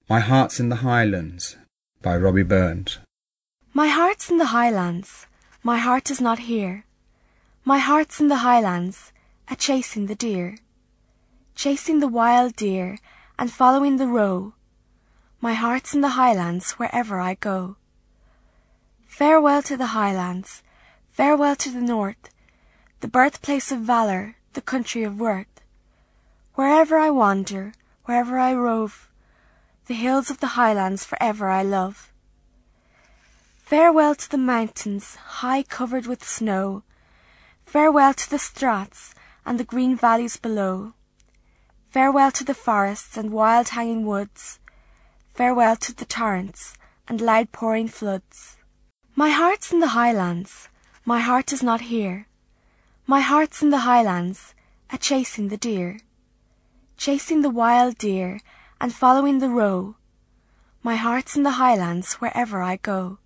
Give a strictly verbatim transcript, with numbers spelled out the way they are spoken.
My Heart's in the Highlands by Robbie Burns. My heart's in the highlands, my heart is not here. My heart's in the highlands, a chasing the deer. Chasing the wild deer and following the roe. My heart's in the highlands wherever I go. Farewell to the highlands, farewell to the north, the birthplace of valour, the country of worth. Wherever I wander, wherever I rove, the hills of the highlands forever I love. Farewell to the mountains, high covered with snow. Farewell to the strats and the green valleys below. Farewell to the forests and wild hanging woods. Farewell to the torrents and loud pouring floods. My heart's in the highlands, my heart is not here. My heart's in the highlands, a chasing the deer. Chasing the wild deer and following the roe. My heart's in the highlands wherever I go.